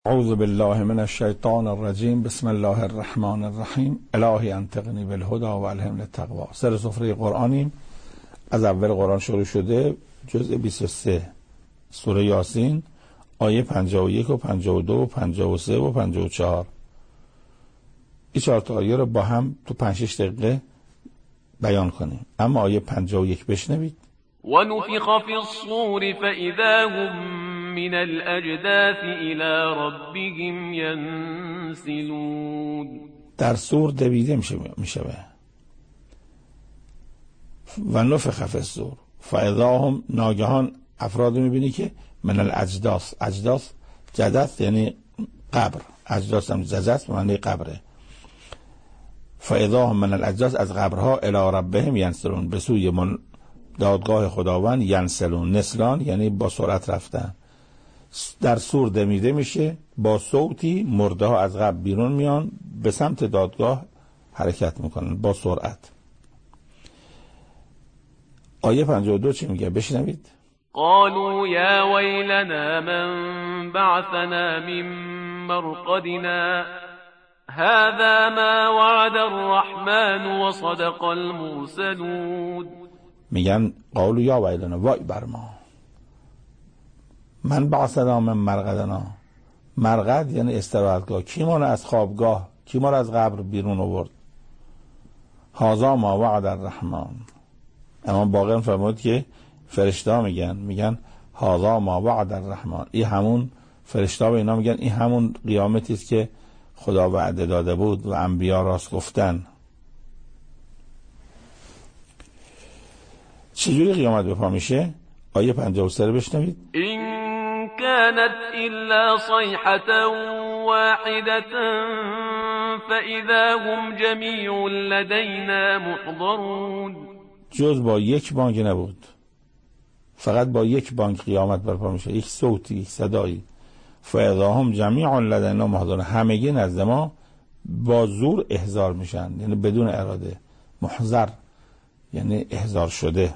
اعوذ بالله من الشیطان الرجیم. بسم الله الرحمن الرحیم. الهی انطقنی بالهدی و الهمنی التقوی. سر سفره قرآنیم، از اول قرآن شروع شده، جزء 23 سوره یاسین، آیه 51 و 52 و 53 و 54. این 4 تا آیه رو با هم تو 5-6 دقیقه بیان کنیم. اما آیه 51 بشنوید. ونفخ في الصور فإذا هم من الأجداث إلى ربهم ينسلون. در سور دویده میشه و نفخ فی الصور فاذا هم، ناگهان افراد میبینی که من الاجداث، اجداث جدث یعنی قبر، اجداث هم جدث به معنی قبره. فاذا هم من الاجداث، از قبرها، الی ربهم ینسلون، به سوی دادگاه خداوند، ینسلون، نسلان یعنی با سرعت رفتن. در سور دمیده میشه، با صوتی مرده ها از قبر بیرون میان، به سمت دادگاه حرکت میکنن با سرعت. آیه 52 چی میگه؟ بشنوید. قالوا یا ویلنا من بعثنا من مرقدنا هذا ما وعد الرحمن وصدق المرسلون. میگن قالوا یا ویلنا، وای بر ما، من بعثنا من مرقدنا، مرقد یعنی استراحتگاه، کی ما رو از خوابگاه، کی ما رو از قبر بیرون آورد. هذا ما وعد الرحمن، اما باقی فرمود که فرشته میگن هذا ما وعد الرحمن، این همون فرشته به اینا میگن این همون قیامتی است که خدا وعده داده بود و انبیا راست گفتن. چجوری قیامت به پا میشه؟ آیه 53 رو بشنوید. این كانت إلا صيحة واحدة فإذا هم جميع لدينا محضرون. جز با یک بانگ نبود، فقط با یک بانگ قیامت برپا میشه، یک صوتی، یک صدایی. فإذا هم جميع لدينا محضرون، همگی نزد ما با زور احضار میشن، یعنی بدون اراده. محضر یعنی احضار شده.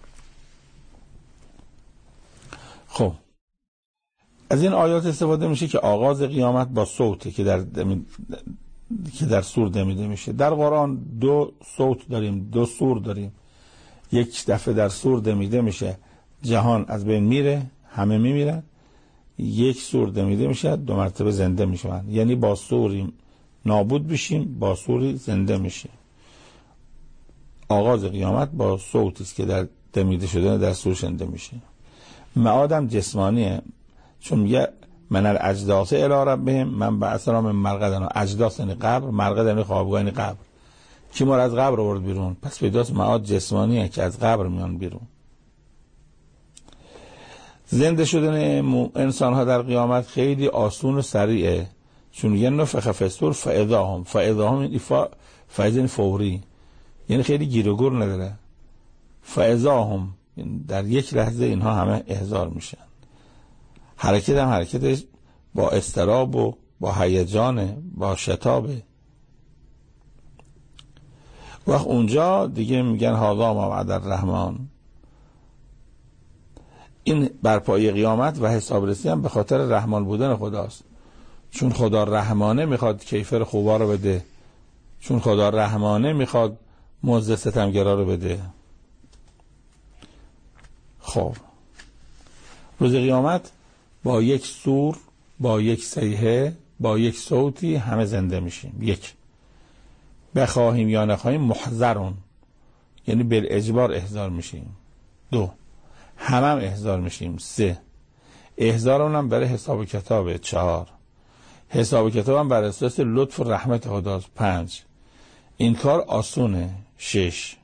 خب از این آیات استفاده میشه که آغاز قیامت با صوته که در سور دمیده میشه. در قرآن 2 صوت داریم، 2 سور داریم. یک دفعه در سور دمیده میشه، جهان از بین میره، همه میمیرن. یک سور دمیده میشه، 2 مرتبه زنده میشن، یعنی با سوری نابود بشیم، با سوری زنده میشیم. آغاز قیامت با صوتی است که در دمیده شدن در سور شنیده میشه. معادم جسمانیه، چون میگه من الاجداث الی ربهم من بعثنا من مرقدنا، اجداث یعنی قبر، مرقد یعنی خوابگاه یعنی قبر. کی ما از قبر آورد بیرون؟ پس پیداست معاد جسمانیه که از قبر میان بیرون. زنده شدن انسان ها در قیامت خیلی آسون و سریعه، چون میگه نفخ فی الصور فاذا هم، فاذا هم یعنی فوری، یعنی خیلی گیر و گور نداره. فاذا هم در یک لحظه اینها همه احضار میشن. حرکت هم حرکتش با اضطراب و با هیجان، با شتابه. وقت اونجا دیگه میگن هذا ما وعد الرحمن. این برپایی قیامت و حساب رسی هم به خاطر رحمان بودن خداست، چون خدا رحمانه میخواد کیفر خوبا رو بده، چون خدا رحمانه میخواد مزد ستمگرا رو بده. خب روز قیامت با یک سور، با یک صیحه، با یک صوتی همه زنده میشیم. 1 بخواهیم یا نخواهیم محضرون، یعنی بالاجبار احضار میشیم. 2 هم احضار میشیم. 3 احضار اونم برای حساب کتابه. 4 حساب کتاب هم بر اساس لطف و رحمت خداست. 5 این کار آسونه. 6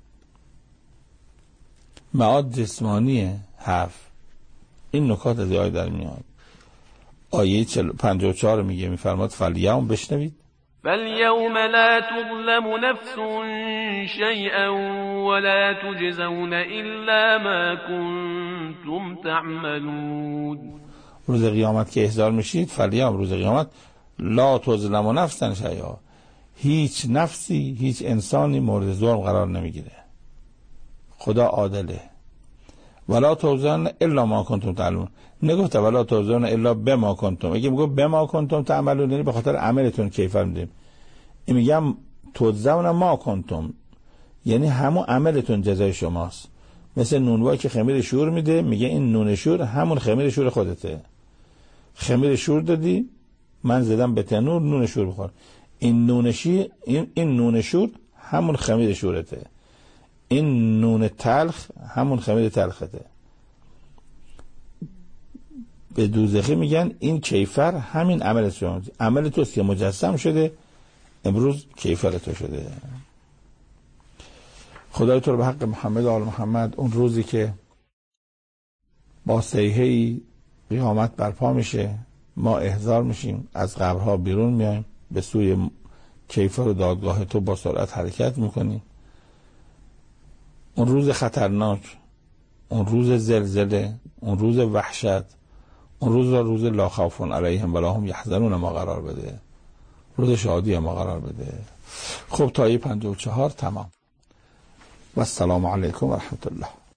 معاد جسمانیه. 7 این نکات از آیه در میاد. آیه 54 میگه، میفرماد فالیوم، بشنوید. فالیوم لا تظلم نفس شیئا ولا تجزون الا ما کنتم تعملون. روز قیامت که احضار میشید، فالیوم، روز قیامت، لا تظلم نفس شیئا، هیچ نفسی، هیچ انسانی مورد ظلم قرار نمیگیره. خدا عادله. ولا تجزون الا ما کنتم تعملون، نگفت ولا تجزون الا بما کنتم. اگه میگه بما کنتم تعملون یعنی به خاطر عملتون کیفر میدیم. این میگم تجزون ما کنتم یعنی همون عملتون جزای شماست. مثل نونوایی که خمیر شور میده، میگه این نون شور همون خمیر شور خودته. خمیر شور دادی، من زدم به تنور، نون شور بخور. این نون شور همون خمیر شورته. این نون تلخ همون خمیر تلخته. به دوزخی میگن این کیفر همین عمل شما، عمل توست که مجسم شده، امروز کیفر تو شده. خدای تو رو به حق محمد و آل محمد اون روزی که با صیحه‌ای قیامت برپا میشه، ما احضار میشیم، از قبرها بیرون میایم، به سوی کیفر و دادگاه تو با سرعت حرکت میکنیم. اون روز خطرناک، اون روز زلزله، اون روز وحشت، اون روز لا خوف علیهم ولا هم یحزنون ما قرار بده، روز شادی ما قرار بده. خب تا 54 تمام. و السلام علیکم و رحمت الله.